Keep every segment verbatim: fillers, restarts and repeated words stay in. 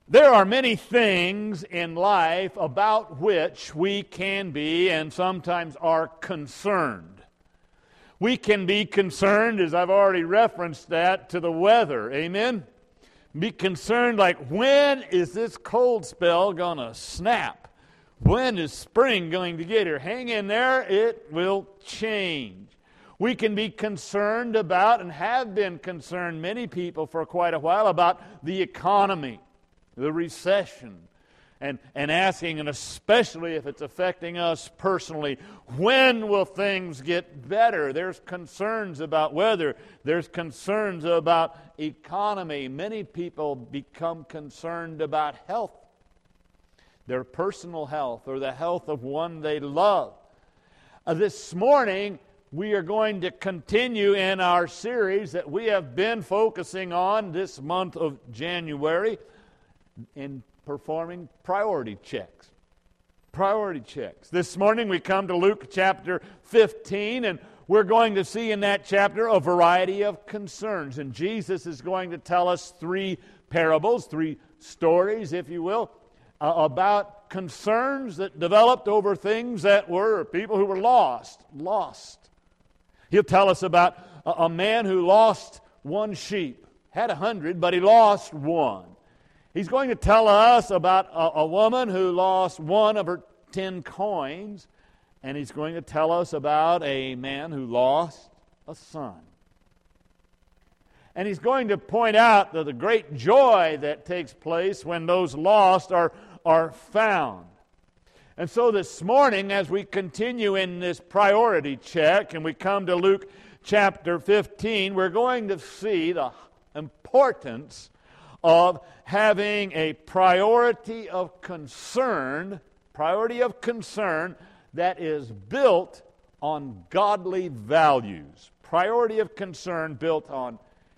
There are many things in life about which we can be and sometimes are concerned. We can be concerned, as I've already referenced that, to the weather. Amen? Be concerned like, when is this cold spell going to snap? When is spring going to get here? Hang in there, it will change. We can be concerned about, and have been concerned, many people for quite a while, about the economy, the recession, and, and asking, and especially if it's affecting us personally, when will things get better? There's concerns about weather. There's concerns about economy. Many people become concerned about health, their personal health, or the health of one they love. Uh, this morning, we are going to continue in our series that we have been focusing on this month of January in performing priority checks. Priority checks. This morning we come to Luke chapter fifteen, and we're going to see in that chapter a variety of concerns. And Jesus is going to tell us three parables, three stories, if you will, uh, about concerns that developed over things that were people who were lost, lost. He'll tell us about a, a man who lost one sheep, had a hundred, but he lost one. He's going to tell us about a, a woman who lost one of her ten coins, and he's going to tell us about a man who lost a son. And he's going to point out the, the great joy that takes place when those lost are, are found. And so this morning, as we continue in this priority check, and we come to Luke chapter fifteen, we're going to see the importance of having a priority of concern, priority of concern that is built on godly values. Priority of concern built on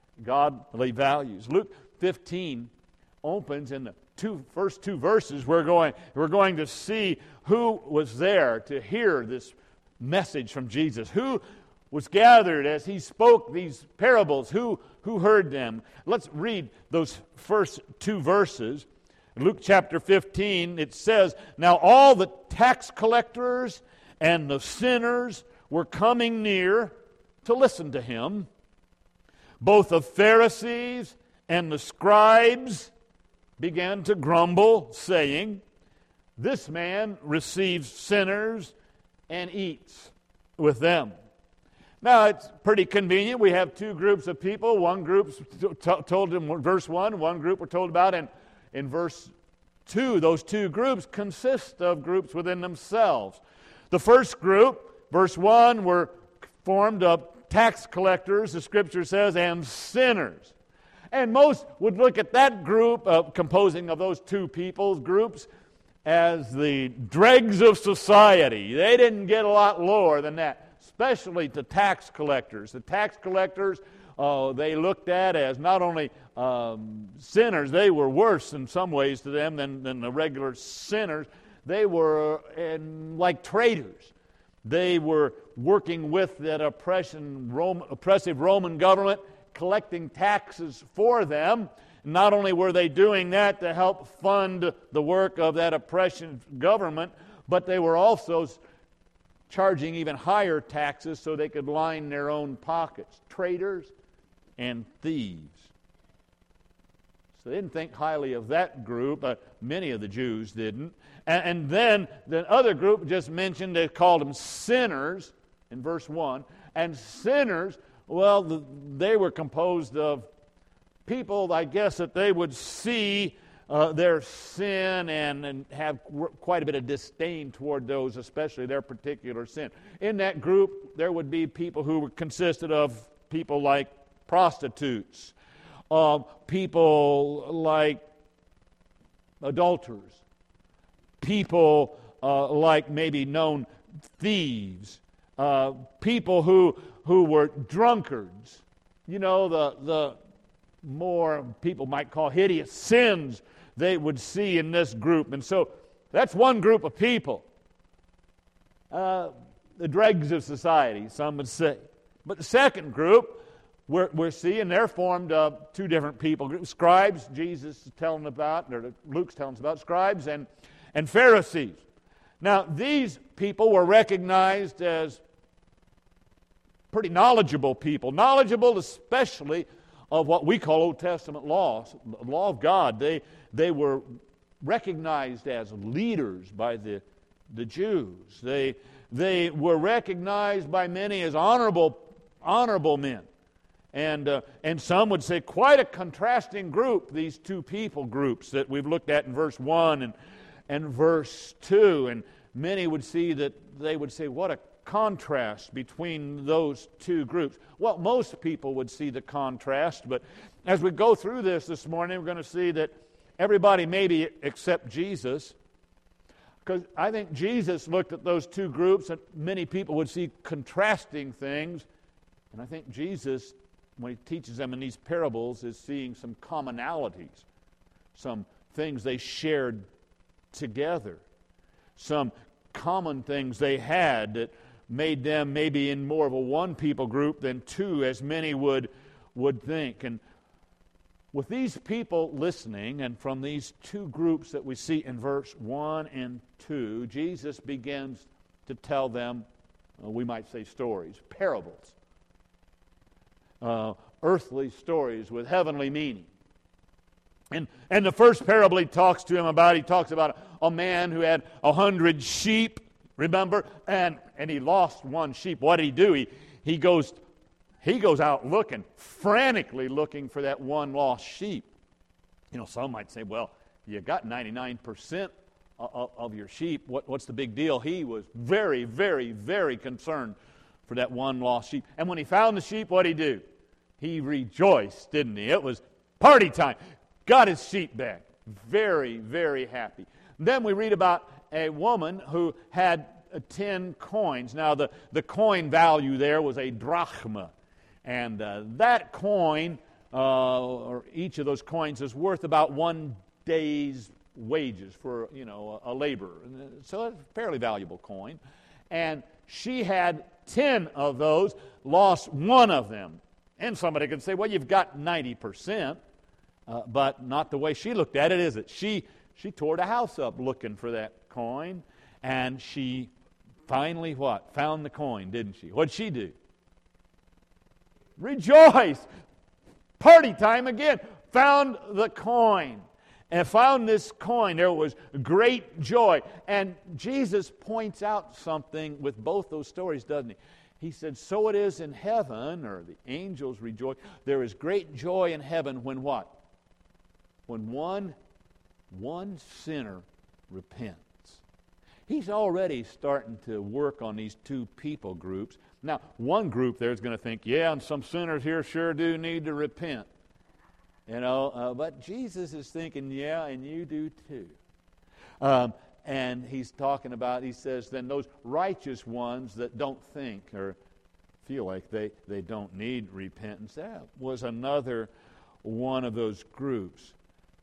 godly values. Luke fifteen opens in the two, first two verses. We're going, we're going to see who was there to hear this message from Jesus. Who was gathered as he spoke these parables? Who, who heard them? Let's read those first two verses. In Luke chapter fifteen, it says, "Now all the tax collectors and the sinners were coming near to listen to him. Both the Pharisees and the scribes began to grumble, saying, 'This man receives sinners and eats with them.'" Now, it's pretty convenient. We have two groups of people. One group t- told in verse one, one group we're told about in, in verse two. Those two groups consist of groups within themselves. The first group, verse one, were formed of tax collectors, the Scripture says, and sinners. And most would look at that group, uh, composing of those two people's groups, as the dregs of society. They didn't get a lot lower than that, especially to tax collectors. The tax collectors, uh, they looked at as not only um, sinners, they were worse in some ways to them than, than the regular sinners. They were in, like traitors. They were working with that oppression, Rome, oppressive Roman government, collecting taxes for them. Not only were they doing that to help fund the work of that oppression government, but they were also charging even higher taxes so they could line their own pockets. Traitors and thieves. So they didn't think highly of that group, but many of the Jews didn't. And, and then the other group just mentioned, they called them sinners in verse one. And sinners, well, the, they were composed of people, I guess, that they would see uh, their sin and, and have quite a bit of disdain toward those, especially their particular sin. In that group, there would be people who were consisted of people like prostitutes, uh, people like adulterers, people uh, like maybe known thieves, uh, people who who were drunkards. You know, the the more people might call hideous sins they would see in this group. And so that's one group of people. Uh, the dregs of society, some would say. But the second group we're, we're seeing they're formed uh, two different people groups. Scribes, Jesus is telling about, or Luke's telling us about, scribes and, and Pharisees. Now, these people were recognized as pretty knowledgeable people, knowledgeable especially of what we call Old Testament law, the law of God. They, they were recognized as leaders by the, the Jews. They, they were recognized by many as honorable, honorable men. And, uh, and some would say quite a contrasting group, these two people groups that we've looked at in verse one and, and verse two. And many would see that they would say, what a contrast between those two groups. Well, most people would see the contrast, but as we go through this this morning, we're going to see that everybody maybe except Jesus, because I think Jesus looked at those two groups and many people would see contrasting things, and I think Jesus, when he teaches them in these parables, is seeing some commonalities, some things they shared together, some common things they had that made them maybe in more of a one people group than two, as many would would think. And with these people listening, and from these two groups that we see in verse one and two, Jesus begins to tell them, uh, we might say stories, parables, uh, earthly stories with heavenly meaning. And, and the first parable he talks to him about, he talks about a man who had a hundred sheep, remember, and, and he lost one sheep. What did he do? He, he goes he goes out looking, frantically looking for that one lost sheep. You know, some might say, well, you got ninety-nine percent of, of your sheep. What, what's the big deal? He was very, very, very concerned for that one lost sheep. And when he found the sheep, what did he do? He rejoiced, didn't he? It was party time. Got his sheep back. Very, very happy. Then we read about a woman who had uh, ten coins. Now, the, the coin value there was a drachma. And uh, that coin, uh, or each of those coins, is worth about one day's wages for, you know, a, a laborer. So it's a fairly valuable coin. And she had ten of those, lost one of them. And somebody could say, well, you've got ninety percent. Uh, but not the way she looked at it, is it? She she tore the house up looking for that coin, and she finally what? Found the coin, didn't she? What'd she do? Rejoice! Party time again. Found the coin. And found this coin. There was great joy. And Jesus points out something with both those stories, doesn't he? He said, so it is in heaven, or the angels rejoice. There is great joy in heaven when what? When one, one sinner repents. He's already starting to work on these two people groups. Now, one group there is going to think, yeah, and some sinners here sure do need to repent. You know, uh, but Jesus is thinking, yeah, and you do too. Um, and he's talking about, he says, then those righteous ones that don't think or feel like they, they don't need repentance, that was another one of those groups.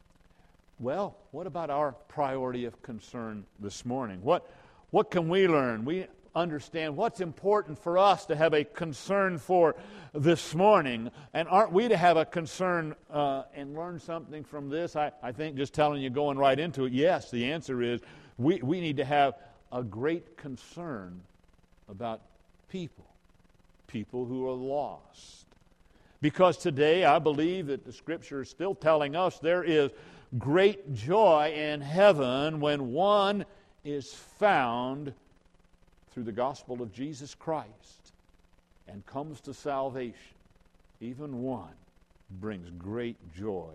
Well, what about our priority of concern this morning? What, what can we learn? We understand what's important for us to have a concern for this morning. And aren't we to have a concern uh, and learn something from this? I, I think just telling you, going right into it, yes, the answer is we, we need to have a great concern about people, people who are lost. Because today I believe that the Scripture is still telling us there is great joy in heaven when one is found through the gospel of Jesus Christ and comes to salvation. Even one brings great joy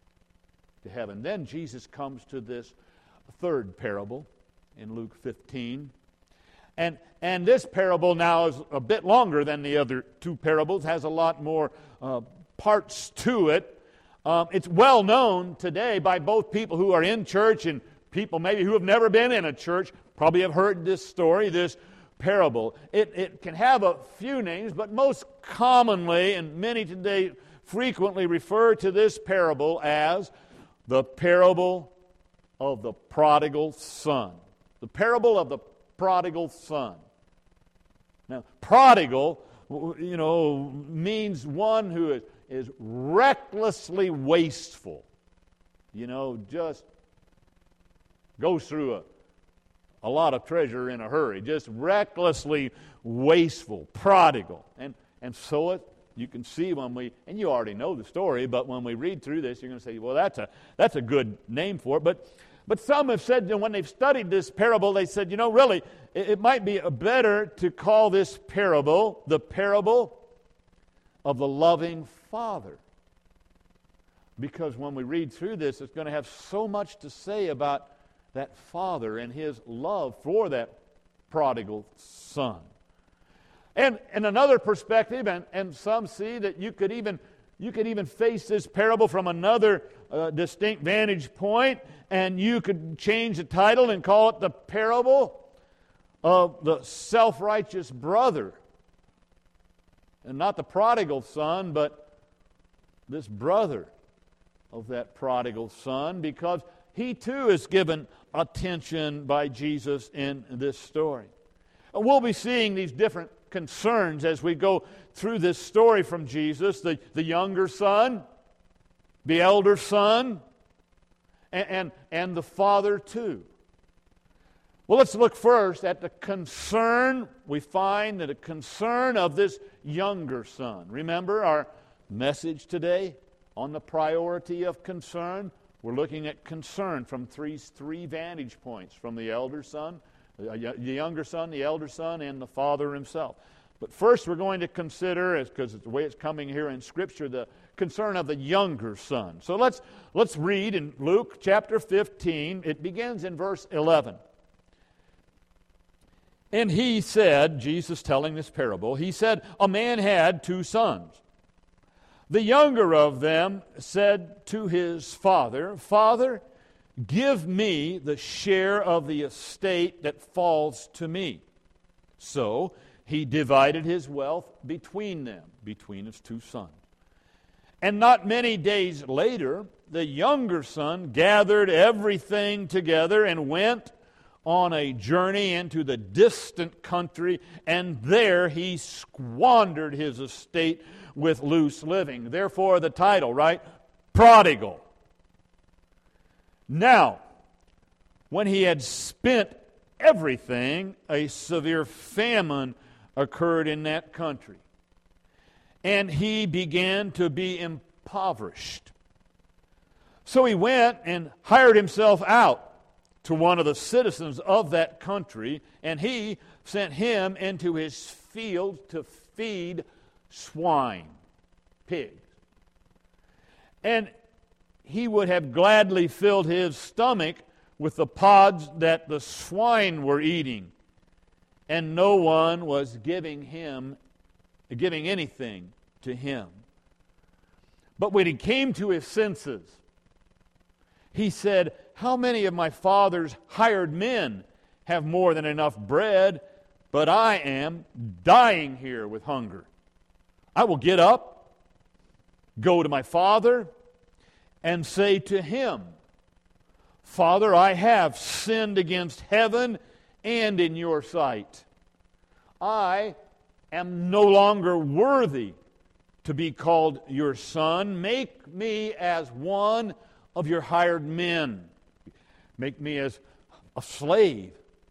to heaven. Then Jesus comes to this third parable in Luke fifteen. And, and this parable now is a bit longer than the other two parables, has a lot more uh, parts to it. Um, it's well known today by both people who are in church and people maybe who have never been in a church, probably have heard this story, this parable. It, it can have a few names, but most commonly, and many today frequently refer to this parable as the parable of the prodigal son. The parable of the prodigal son. Now, prodigal you know, means one who is, is recklessly wasteful. You know, just goes through a, a lot of treasure in a hurry. Just recklessly wasteful, prodigal. And, and so it, you can see when we, and you already know the story, but when we read through this, you're going to say, well, that's a, that's a good name for it. But But some have said, when they've studied this parable, they said, you know, really, it, it might be better to call this parable the parable of the loving Father. Because when we read through this, it's going to have so much to say about that Father and His love for that prodigal son. And in another perspective, and, and some see that you could even you could even face this parable from another uh, distinct vantage point, and you could change the title and call it the parable of the self-righteous brother. And not the prodigal son, but this brother of that prodigal son, because he too is given attention by Jesus in this story. We'll be seeing these different concerns as we go through this story from Jesus. The, the younger son, the elder son, and, and, and the father too. Well, let's look first at the concern. We find that a concern of this younger son. Remember our message today on the priority of concern? We're looking at concern from three, three vantage points, from the elder son, the younger son, the elder son, and the father himself. But first we're going to consider, because it's the way it's coming here in Scripture, the concern of the younger son. So let's, let's read in Luke chapter fifteen. It begins in verse eleven. And he said, Jesus telling this parable, he said, a man had two sons. The younger of them said to his father, Father, give me the share of the estate that falls to me. So he divided his wealth between them, between his two sons. And not many days later, the younger son gathered everything together and went on a journey into the distant country, and there he squandered his estate with loose living. Therefore the title, right? Prodigal. Now, when he had spent everything, a severe famine occurred in that country, and he began to be impoverished. So he went and hired himself out to one of the citizens of that country, and he sent him into his field to feed swine, pigs. And he would have gladly filled his stomach with the pods that the swine were eating, and no one was giving him, giving anything to him. But when he came to his senses, he said, how many of my father's hired men have more than enough bread, but I am dying here with hunger? I will get up, go to my father, and say to him, Father, I have sinned against heaven and in your sight. I am no longer worthy to be called your son. Make me as one of your hired men. Make me as a slave.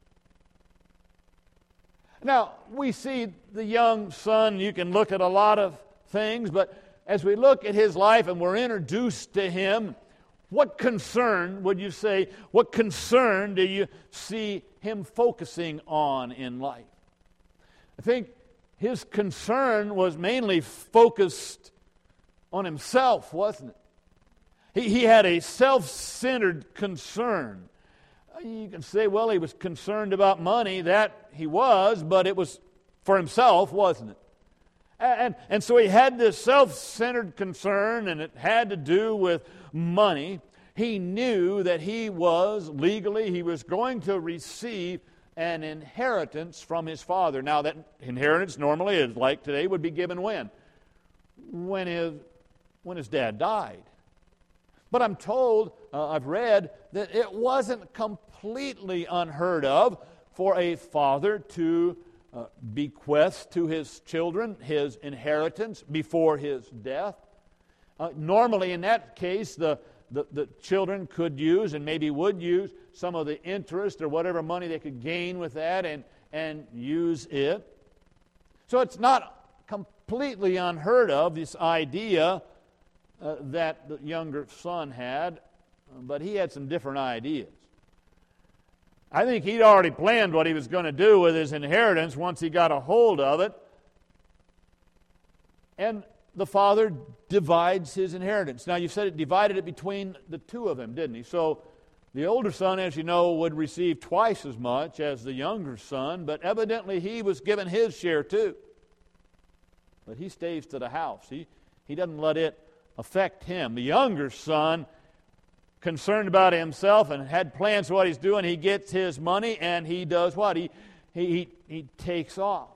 Now, we see the young son. You can look at a lot of things, but as we look at his life and we're introduced to him, what concern would you say, what concern do you see him focusing on in life? I think his concern was mainly focused on himself, wasn't it? He, he had a self-centered concern. You can say, well, he was concerned about money. That he was, but it was for himself, wasn't it? And, and so he had this self-centered concern, and it had to do with money. He knew that he was legally, he was going to receive an inheritance from his father. Now, that inheritance normally, is like today, would be given when? When his, when his dad died. But I'm told, uh, I've read, that it wasn't completely unheard of for a father to uh, bequests to his children his inheritance before his death. Uh, normally, in that case, the, the, the children could use and maybe would use some of the interest or whatever money they could gain with that and, and use it. So it's not completely unheard of, this idea uh, that the younger son had, but he had some different ideas. I think he'd already planned what he was going to do with his inheritance once he got a hold of it. And the father divides his inheritance. Now, you said it divided it between the two of them, didn't he? So the older son, as you know, would receive twice as much as the younger son, but evidently he was given his share too. But he stays to the house. He, he doesn't let it affect him. The younger son, concerned about himself and had plans for what he's doing, he gets his money and he does what? He he he, he takes off.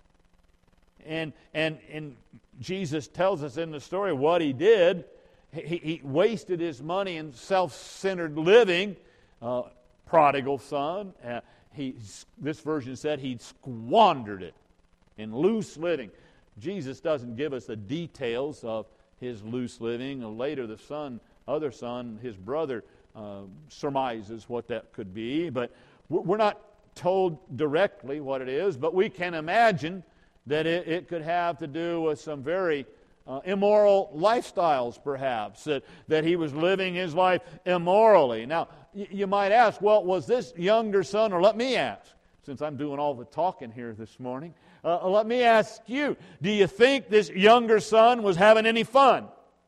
And and and Jesus tells us in the story what he did. He, he wasted his money in self-centered living. Uh, prodigal son. Uh, he this version said he squandered it in loose living. Jesus doesn't give us the details of his loose living. Later, the son. Other son, his brother, uh, surmises what that could be, but we're not told directly what it is, but we can imagine that it, it could have to do with some very uh, immoral lifestyles, perhaps, that, that he was living his life immorally. Now, y- you might ask, well, was this younger son, or let me ask, since I'm doing all the talking here this morning, uh, let me ask you, do you think this younger son was having any fun?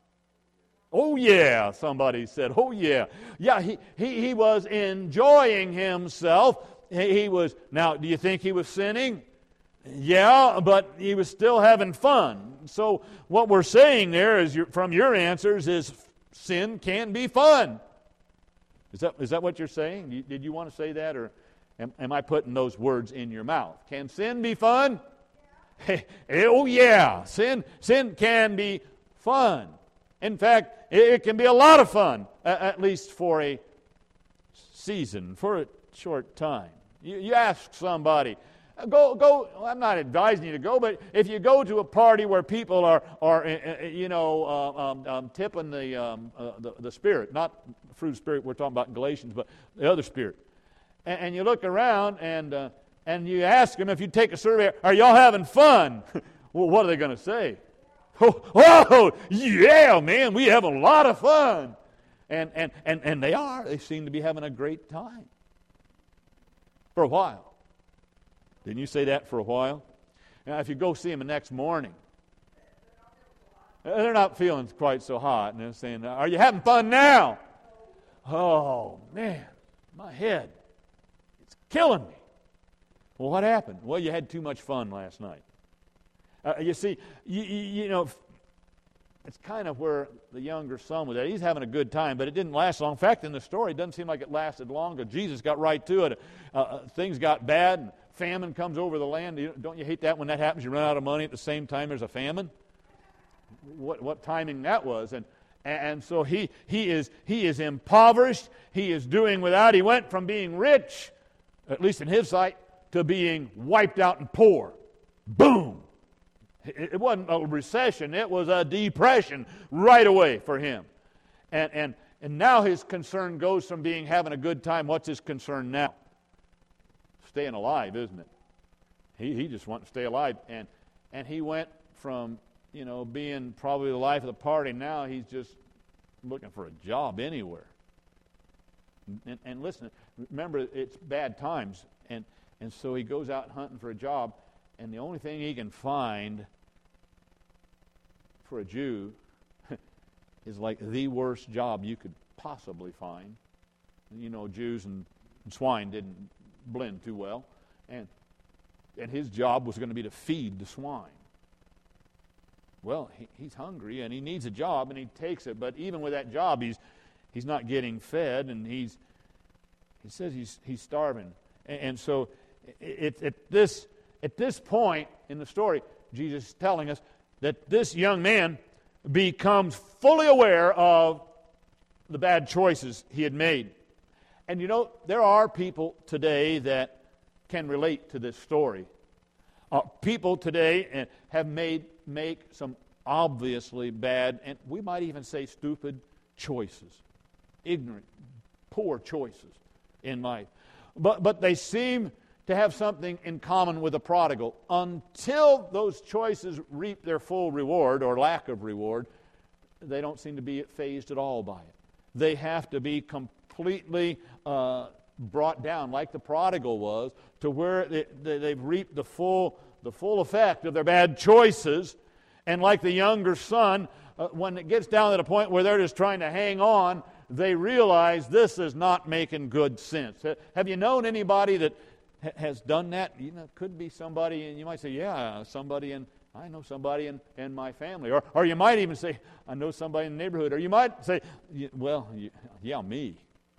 Oh, yeah, somebody said, oh, yeah. Yeah, he, he, he was enjoying himself. He, he was, now, do you think he was sinning? Yeah, but he was still having fun. So what we're saying there is, your, from your answers, is sin can be fun. Is that, is that what you're saying? You, did you want to say that, or am, am I putting those words in your mouth? Can sin be fun? Hey, oh, yeah, sin, sin can be fun. In fact, it can be a lot of fun, at least for a season, for a short time. You, you ask somebody, go, go. I'm not advising you to go, but if you go to a party where people are, are you know, uh, um, um, tipping the, um, uh, the the Spirit, not the fruit of the Spirit we're talking about in Galatians, but the other Spirit, and, and you look around and uh, and you ask them, if you take a survey, are y'all having fun? Well, what are they going to say? Oh, oh, yeah, man, we have a lot of fun. And, and, and, and they are. They seem to be having a great time. For a while. Didn't you say that for a while? Now, if you go see them the next morning, they're not feeling quite so hot. And they're saying, are you having fun now? Oh, man, my head. It's killing me. Well, what happened? Well, you had too much fun last night. Uh, you see, you, you, you know, it's kind of where the younger son was at. He's having a good time, but it didn't last long. In fact, in the story, it doesn't seem like it lasted long, because Jesus got right to it. Uh, uh, things got bad, and famine comes over the land. You, don't you hate that when that happens? You run out of money at the same time there's a famine? What, what timing that was. And, and so he, he, is, he is impoverished. He is doing without. He went from being rich, at least in his sight, to being wiped out and poor. Boom! It wasn't a recession, it was a depression right away for him. And and and now his concern goes from being having a good time. What's his concern now? Staying alive, isn't it? He he just wanted to stay alive. And and he went from, you know, being probably the life of the party, now he's just looking for a job anywhere. And, and listen, remember, it's bad times. And, and so he goes out hunting for a job, and the only thing he can find for a Jew is like the worst job you could possibly find. You know, Jews and, and swine didn't blend too well. And and his job was going to be to feed the swine. Well, he, he's hungry and he needs a job, and he takes it. But even with that job, he's he's not getting fed, and he's he says he's he's starving. And, and so it, it, at this at this point in the story, Jesus is telling us that this young man becomes fully aware of the bad choices he had made. And you know, there are people today that can relate to this story. Uh, people today have made make some obviously bad, and we might even say stupid choices, ignorant, poor choices in life. But but they seem to have something in common with the prodigal. Until those choices reap their full reward or lack of reward, they don't seem to be fazed at all by it. They have to be completely uh, brought down, like the prodigal was, to where they, they, they've reaped the full the full effect of their bad choices. And like the younger son, uh, when it gets down to the point where they're just trying to hang on, they realize this is not making good sense. Have you known anybody that ha- has done that? You know, it could be somebody, and you might say, yeah, somebody in, I know somebody in, in my family. Or, or you might even say, I know somebody in the neighborhood. Or you might say, well, yeah, me.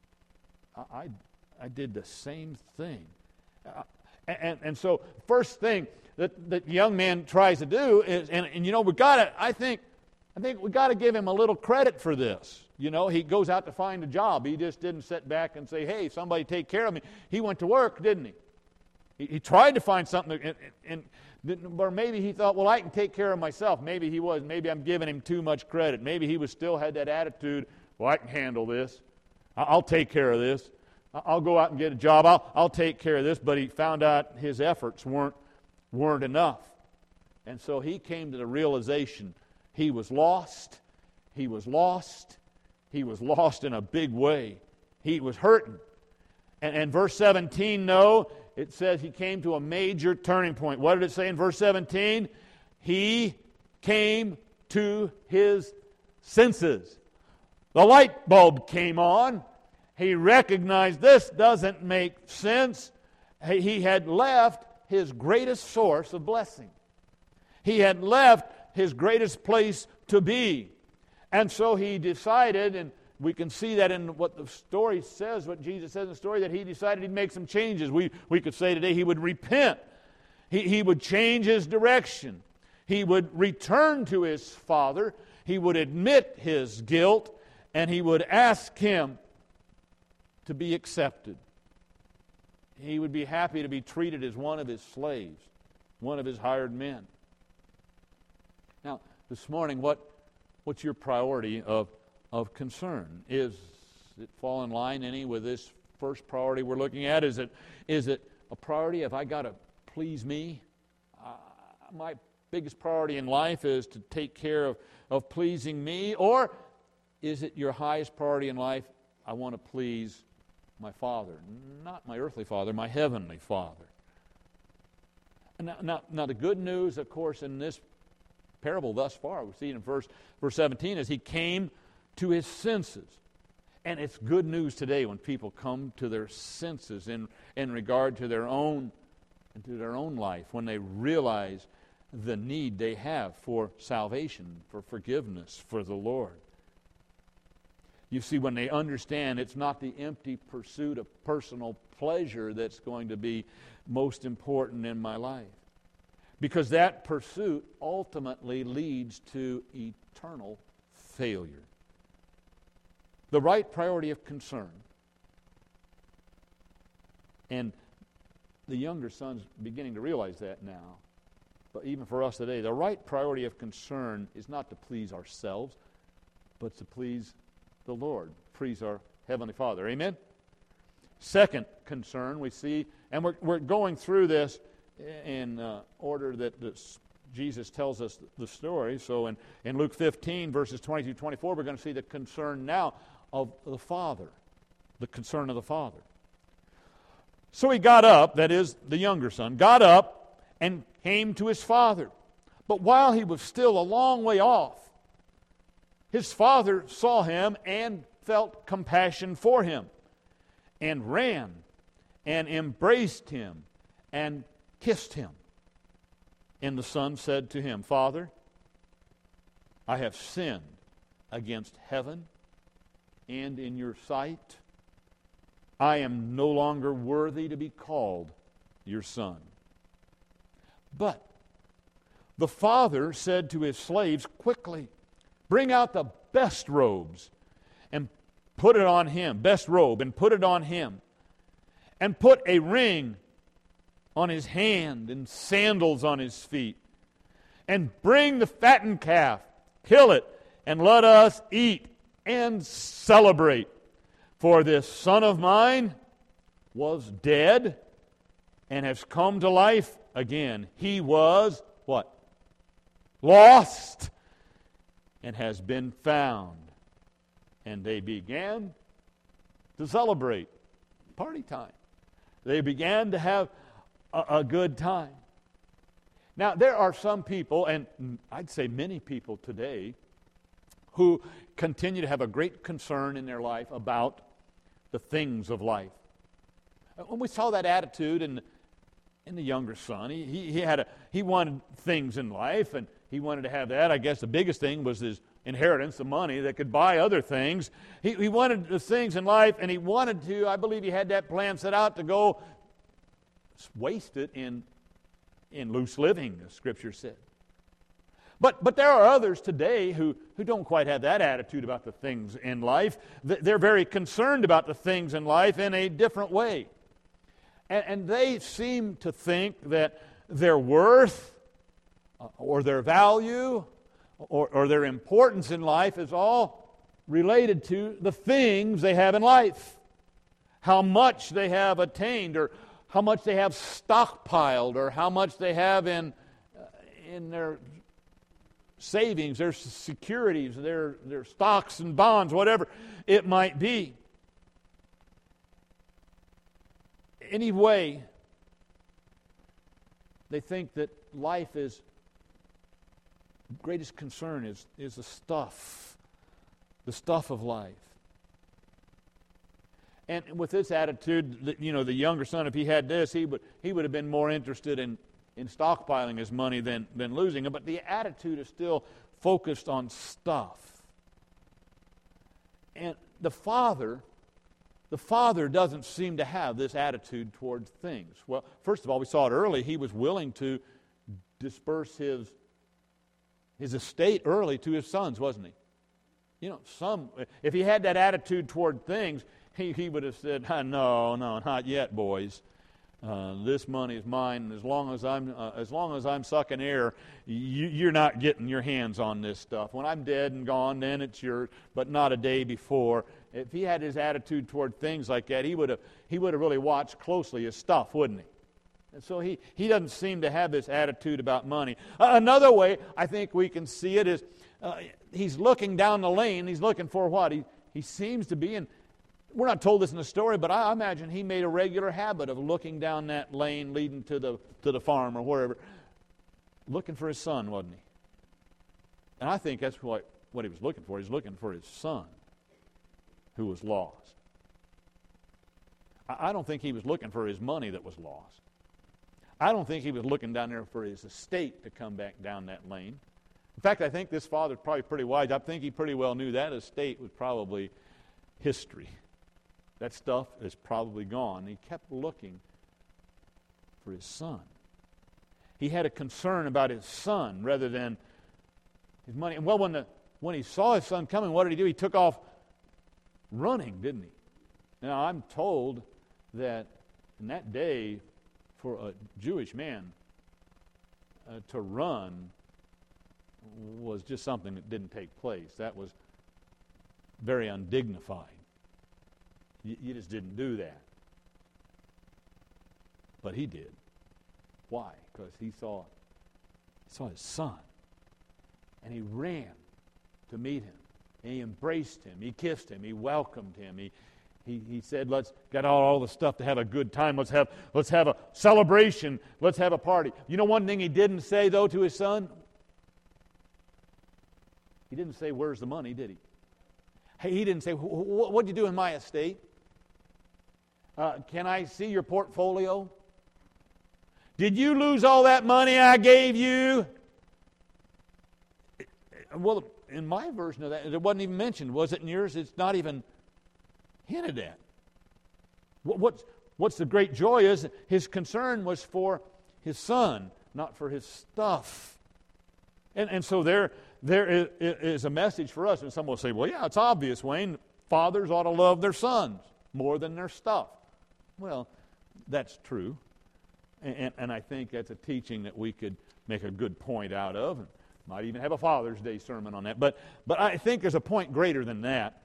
I, I, I did the same thing. Uh, and, and so, first thing that that young man tries to do is, and, and you know, we got to, I think, I think we got to give him a little credit for this. You know, he goes out to find a job. He just didn't sit back and say, hey, somebody take care of me. He went to work, didn't he? He, he tried to find something, and, and, and, or maybe he thought, well, I can take care of myself. Maybe he was. Maybe I'm giving him too much credit. Maybe he was still had that attitude, well, I can handle this. I'll take care of this. I'll go out and get a job. I'll, I'll take care of this. But he found out his efforts weren't, weren't enough. And so he came to the realization he was lost. He was lost. He was lost in a big way. He was hurting. And, and verse seventeen, no, it says he came to a major turning point. What did it say in verse seventeen? He came to his senses. The light bulb came on. He recognized this doesn't make sense. He had left his greatest source of blessing. He had left his greatest place to be. And so he decided, and we can see that in what the story says, what Jesus says in the story, that he decided he'd make some changes. We, we could say today he would repent. He, he would change his direction. He would return to his Father. He would admit his guilt, and he would ask him to be accepted. He would be happy to be treated as one of his slaves, one of his hired men. Now, this morning, what What's your priority of, of concern? Is it fall in line any with this first priority we're looking at? Is it is it a priority? Have I got to please me? Uh, my biggest priority in life is to take care of, of pleasing me? Or is it your highest priority in life? I want to please my Father. Not my earthly Father, my heavenly Father. Now, now, now the good news, of course, in this parable thus far, we see it in verse, verse seventeen, is he came to his senses. And it's good news today when people come to their senses in, in regard to their own to their own life, when they realize the need they have for salvation, for forgiveness, for the Lord. You see, when they understand it's not the empty pursuit of personal pleasure that's going to be most important in my life. Because that pursuit ultimately leads to eternal failure. The right priority of concern. And the younger son's beginning to realize that now. But even for us today, the right priority of concern is not to please ourselves, but to please the Lord, please our Heavenly Father. Amen? Second concern we see, and we're, we're going through this in uh, order that this, Jesus tells us the story. So in, in Luke fifteen, verses twenty-two to twenty-four, we're going to see the concern now of the Father, the concern of the Father. So he got up, that is, the younger son, got up and came to his father. But while he was still a long way off, his father saw him and felt compassion for him, and ran and embraced him and kissed him. And the son said to him, Father, I have sinned against heaven and in your sight. I am no longer worthy to be called your son. But the father said to his slaves, quickly, bring out the best robes and put it on him, best robe, and put it on him, and put a ring on his hand and sandals on his feet. And bring the fattened calf, kill it, and let us eat and celebrate. For this son of mine was dead and has come to life again. He was, what? Lost and has been found. And they began to celebrate. Party time. They began to have a, a good time. Now, there are some people, and I'd say many people today, who continue to have a great concern in their life about the things of life. When we saw that attitude in, in the younger son, he, he, he had a, he wanted things in life, and he wanted to have that. I guess the biggest thing was his inheritance, the money that could buy other things. He, he wanted the things in life, and he wanted to, I believe he had that plan set out to go waste it in, in loose living, the Scripture said. But but there are others today who, who don't quite have that attitude about the things in life. They're very concerned about the things in life in a different way. And, and they seem to think that their worth or their value or, or their importance in life is all related to the things they have in life. How much they have attained, or how much they have stockpiled, or how much they have in, in their savings, their securities, their, their stocks and bonds, whatever it might be. Anyway, they think that life is, greatest concern is, is the stuff, the stuff of life. And with this attitude, you know, the younger son, if he had this, he would he would have been more interested in in stockpiling his money than, than losing it. But the attitude is still focused on stuff. And the father, the father doesn't seem to have this attitude toward things. Well, first of all, we saw it early. He was willing to disperse his, his estate early to his sons, wasn't he? You know, some, if he had that attitude toward things, he, he would have said, no, no, not yet, boys. Uh, this money is mine. As long as I'm, uh, as long as I'm sucking air, you, you're not getting your hands on this stuff. When I'm dead and gone, then it's yours, but not a day before. If he had his attitude toward things like that, he would have, he would have really watched closely his stuff, wouldn't he? And so he, he doesn't seem to have this attitude about money. Uh, another way I think we can see it is uh, he's looking down the lane. He's looking for what? He, he seems to be in. We're not told this in the story, but I imagine he made a regular habit of looking down that lane leading to the to the farm or wherever, looking for his son, wasn't he? And I think that's what, what he was looking for. He was looking for his son who was lost. I, I don't think he was looking for his money that was lost. I don't think he was looking down there for his estate to come back down that lane. In fact, I think this father's probably pretty wise. I think he pretty well knew that estate was probably history. That stuff is probably gone. He kept looking for his son. He had a concern about his son rather than his money. And well, when the when he saw his son coming, what did he do? He took off running, didn't he? Now, I'm told that in that day, for a Jewish man uh, to run was just something that didn't take place. That was very undignified. You just didn't do that. But he did. Why? Because he saw, he saw his son. And he ran to meet him. And he embraced him. He kissed him. He welcomed him. He, he, he said, let's get all, all the stuff to have a good time. Let's have, let's have a celebration. Let's have a party. You know one thing he didn't say, though, to his son? He didn't say, where's the money, did he? Hey, he didn't say, what'd you do in my estate? Uh, can I see your portfolio? Did you lose all that money I gave you? Well, in my version of that, it wasn't even mentioned. Was it in yours? It's not even hinted at. What's, what's the great joy is his concern was for his son, not for his stuff. And, and so there, there is, is a message for us. And some will say, well, yeah, it's obvious, Wayne. Fathers ought to love their sons more than their stuff. Well, that's true. And, and I think that's a teaching that we could make a good point out of. And might even have a Father's Day sermon on that. But, but I think there's a point greater than that.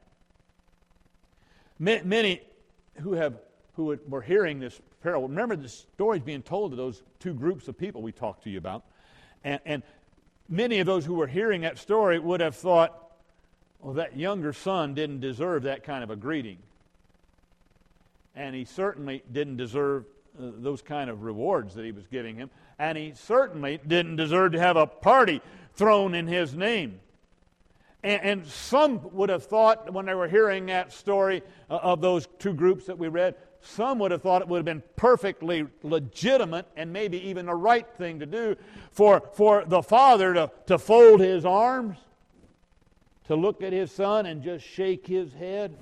Many who have who were hearing this parable, remember the story's being told to those two groups of people we talked to you about. And, and many of those who were hearing that story would have thought, well, that younger son didn't deserve that kind of a greeting. And he certainly didn't deserve uh, those kind of rewards that he was giving him. And he certainly didn't deserve to have a party thrown in his name. And, and some would have thought, when they were hearing that story uh, of those two groups that we read, some would have thought it would have been perfectly legitimate and maybe even the right thing to do for, for the father to, to fold his arms, to look at his son and just shake his head,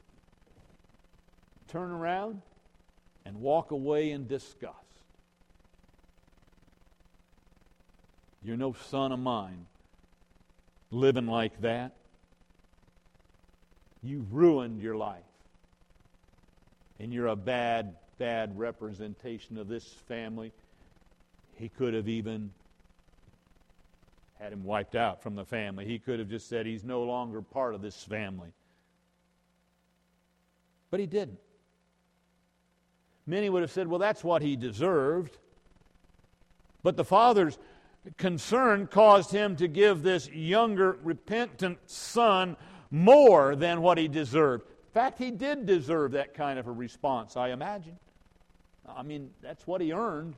turn around, and walk away in disgust. You're no son of mine living like that. You've ruined your life. And you're a bad, bad representation of this family. He could have even had him wiped out from the family. He could have just said he's no longer part of this family. But he didn't. Many would have said, well, that's what he deserved. But the father's concern caused him to give this younger, repentant son more than what he deserved. In fact, he did deserve that kind of a response, I imagine. I mean, that's what he earned.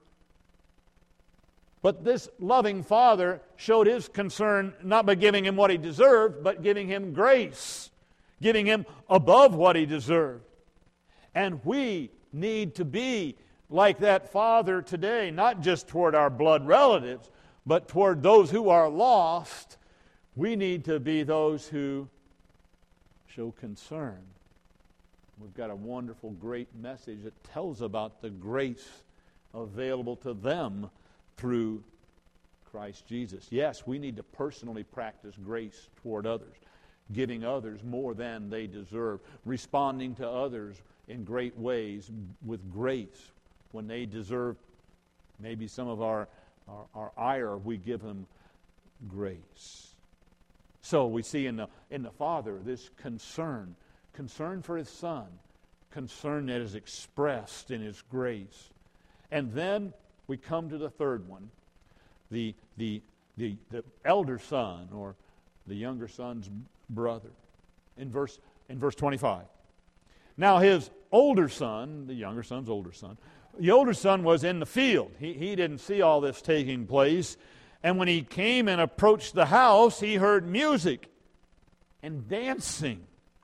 But this loving father showed his concern not by giving him what he deserved, but giving him grace, giving him above what he deserved. And we need to be like that father today, not just toward our blood relatives, but toward those who are lost. We need to be those who show concern. We've got a wonderful, great message that tells about the grace available to them through Christ Jesus. Yes, we need to personally practice grace toward others, giving others more than they deserve, responding to others in great ways with grace when they deserve maybe some of our, our, our ire. We give them grace. So we see in the in the Father this concern, concern for His Son, concern that is expressed in His grace. And then we come to the third one, the the the, the elder son, or the younger son's brother. In verse in verse twenty-five. Now his older son, the younger son's older son, the older son was in the field. He he didn't see all this taking place. And when he came and approached the house, he heard music and dancing.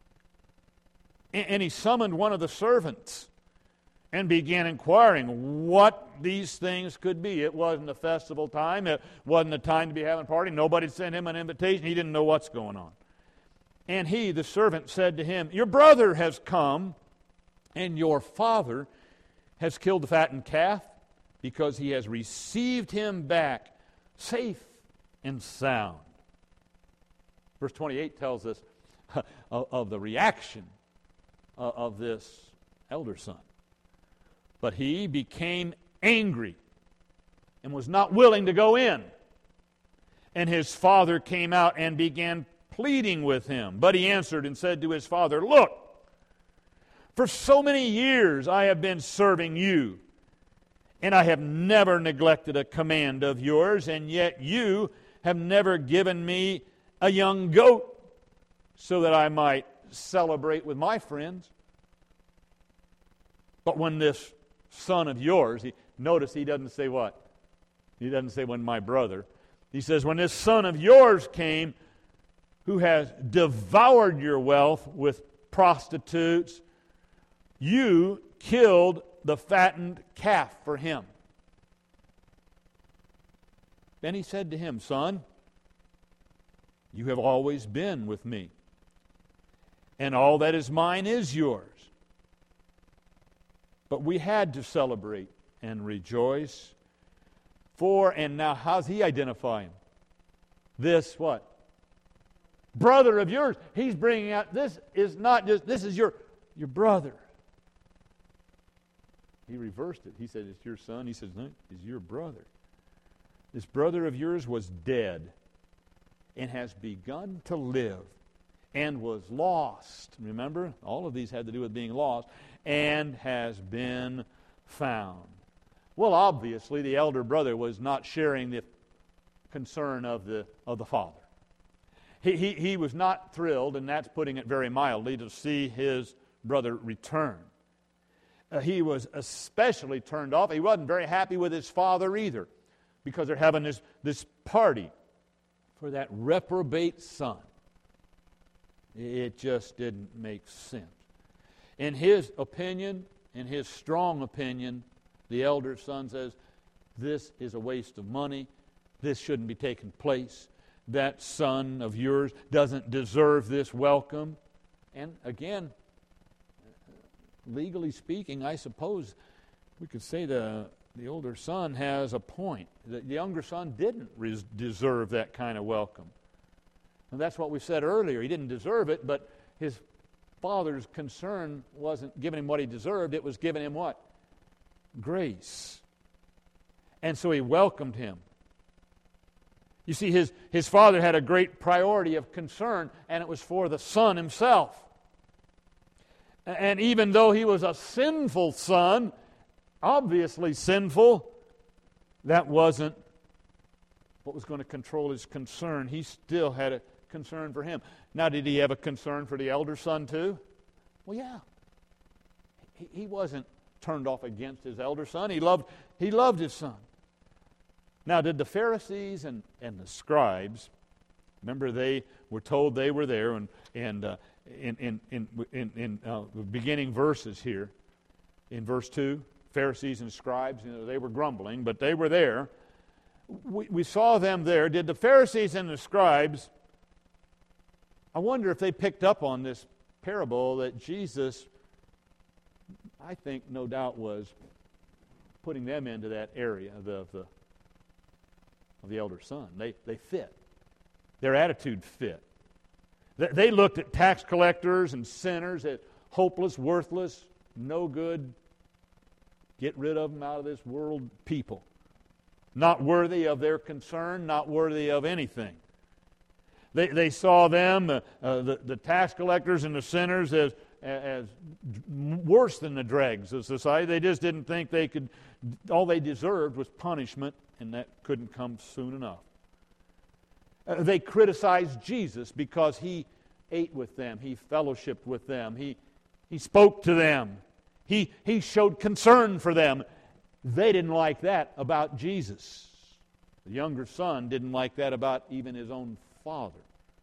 And, and he summoned one of the servants and began inquiring what these things could be. It wasn't a festival time. It wasn't a time to be having a party. Nobody sent him an invitation. He didn't know what's going on. And he, the servant, said to him, "Your brother has come, and your father has killed the fattened calf, because he has received him back safe and sound." Verse twenty-eight tells us of, of the reaction of, of this elder son. But he became angry and was not willing to go in. And his father came out and began pleading with him. But he answered and said to his father, "Look, for so many years I have been serving you, and I have never neglected a command of yours, and yet you have never given me a young goat so that I might celebrate with my friends." But when this son of yours, he, notice he doesn't say what? He doesn't say when my brother. He says, when this son of yours came, who has devoured your wealth with prostitutes, you killed the fattened calf for him. Then he said to him, "Son, you have always been with me, and all that is mine is yours. But we had to celebrate and rejoice. For," and now how's he identify him? This what? Brother of yours. He's bringing out, this is not just, this is your, your brother. he reversed it. He said, it's your son. He says, no, he's your brother. This brother of yours was dead and has begun to live and was lost. Remember, all of these had to do with being lost, and has been found. Well, obviously, the elder brother was not sharing the concern of the of the father. He, he, he was not thrilled, and that's putting it very mildly, to see his brother return. Uh, he was especially turned off. He wasn't very happy with his father either, because they're having this, this party for that reprobate son. It just didn't make sense. In his opinion, in his strong opinion, the elder son says, this is a waste of money. This shouldn't be taking place. That son of yours doesn't deserve this welcome. And again, legally speaking, I suppose we could say the, the older son has a point. The younger son didn't res- deserve that kind of welcome. And that's what we said earlier. He didn't deserve it, but his father's concern wasn't giving him what he deserved. It was giving him what? Grace. And so he welcomed him. You see, his, his father had a great priority of concern, and it was for the son himself. And even though he was a sinful son, obviously sinful, that wasn't what was going to control his concern. He still had a concern for him. Now, did he have a concern for the elder son too? Well, yeah. He, he wasn't turned off against his elder son. He loved, he loved his son. Now, did the Pharisees and, and the scribes, remember they were told they were there, and, and uh, in, in, in, in, in uh, the beginning verses here, in verse two, Pharisees and scribes, you know, they were grumbling, but they were there. We, we saw them there. Did the Pharisees and the scribes, I wonder if they picked up on this parable that Jesus, I think, no doubt, was putting them into that area of the, the of the elder son. They they fit. Their attitude fit. They, they looked at tax collectors and sinners as hopeless, worthless, no good, get rid of them out of this world people. Not worthy of their concern, not worthy of anything. They they saw them, uh, uh, the, the tax collectors and the sinners, as as worse than the dregs of society. They just didn't think they could, all they deserved was punishment, and that couldn't come soon enough. Uh, they criticized Jesus because he ate with them, he fellowshiped with them, he, he spoke to them, he, he showed concern for them. They didn't like that about Jesus. The younger son didn't like that about even his own father.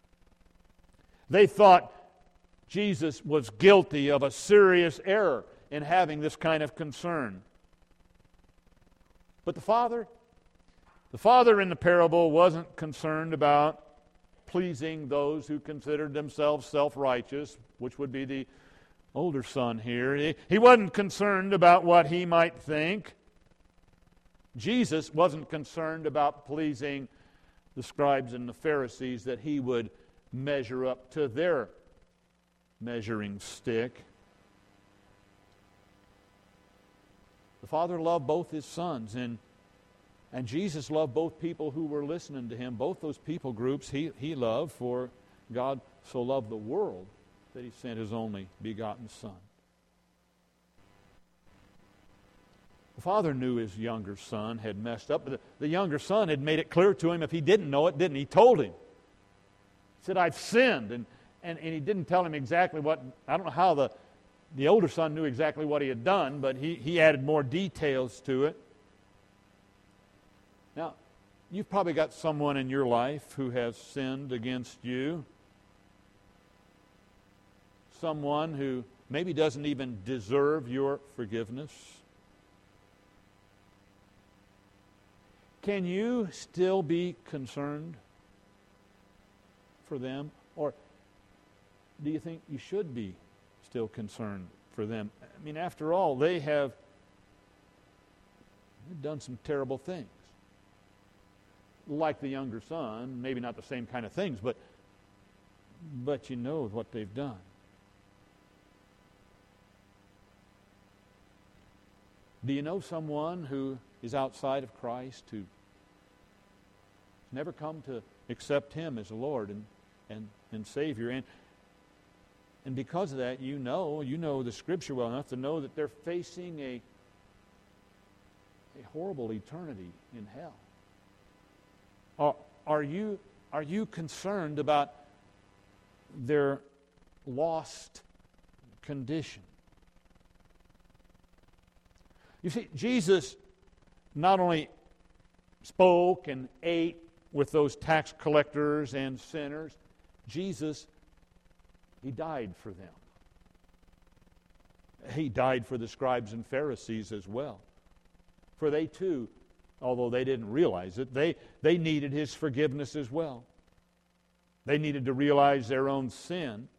They thought Jesus was guilty of a serious error in having this kind of concern. But the father, the father in the parable wasn't concerned about pleasing those who considered themselves self-righteous, which would be the older son here. He, he wasn't concerned about what he might think. Jesus wasn't concerned about pleasing the scribes and the Pharisees, that he would measure up to their measuring stick. The Father loved both his sons, and and Jesus loved both people who were listening to him. Both those people groups he, he loved, for God so loved the world that he sent his only begotten Son. The father knew his younger son had messed up, but the, the younger son had made it clear to him if he didn't know it, didn't he? He told him. He said, I've sinned, and And, and he didn't tell him exactly what, I don't know how the, the older son knew exactly what he had done, but he, he added more details to it. Now, you've probably got someone in your life who has sinned against you. Someone who maybe doesn't even deserve your forgiveness. Can you still be concerned for them? Or do you think you should be still concerned for them? I mean, after all, they have they've done some terrible things. Like the younger son, maybe not the same kind of things, but but you know what they've done. Do you know someone who is outside of Christ, who has never come to accept Him as Lord and, and, and Savior? And, and because of that, you know, you know the Scripture well enough to know that they're facing a, a horrible eternity in hell. Are, are you, are you concerned about their lost condition? You see, Jesus not only spoke and ate with those tax collectors and sinners, Jesus, He died for them. He died for the scribes and Pharisees as well. For they too, although they didn't realize it, they, they needed His forgiveness as well. They needed to realize their own sin.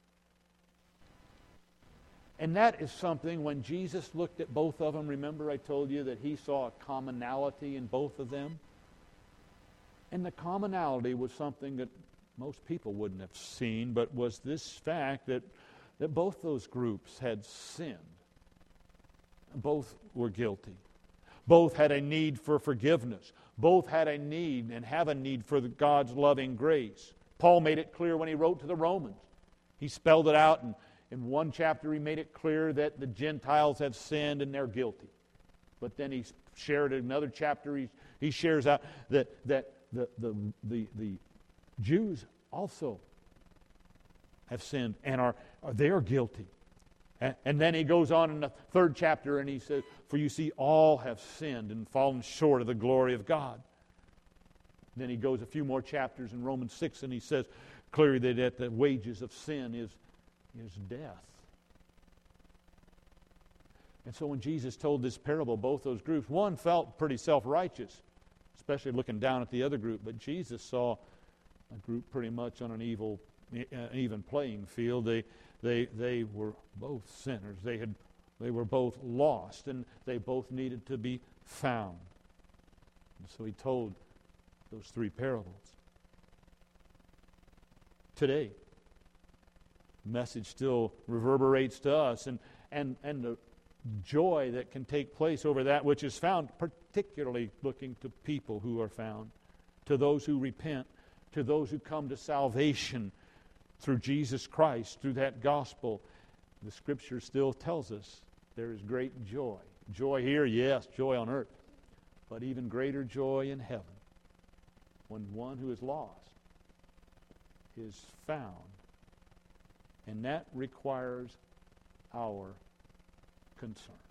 And that is something, when Jesus looked at both of them, remember I told you that He saw a commonality in both of them? And the commonality was something that most people wouldn't have seen, but was this fact that, that both those groups had sinned. Both were guilty. Both had a need for forgiveness. Both had a need and have a need for the God's loving grace. Paul made it clear when he wrote to the Romans. He spelled it out, and in one chapter he made it clear that the Gentiles have sinned and they're guilty. But then he shared in another chapter, he, he shares out that, that the, the, the, the Jews also have sinned and are, are they are guilty. And, and then he goes on in the third chapter and he says, for you see, all have sinned and fallen short of the glory of God. Then he goes a few more chapters in Romans six and he says clearly that the wages of sin is, is death. And so when Jesus told this parable, both those groups, one felt pretty self-righteous, especially looking down at the other group, but Jesus saw a group pretty much on an evil, an even playing field. They, they, they were both sinners. They had, they were both lost, and they both needed to be found. And so He told those three parables. Today, the message still reverberates to us, and, and, and the joy that can take place over that which is found, particularly looking to people who are found, to those who repent, to those who come to salvation through Jesus Christ, through that gospel. The Scripture still tells us there is great joy. Joy here, yes, joy on earth, but even greater joy in heaven when one who is lost is found. And that requires our concern.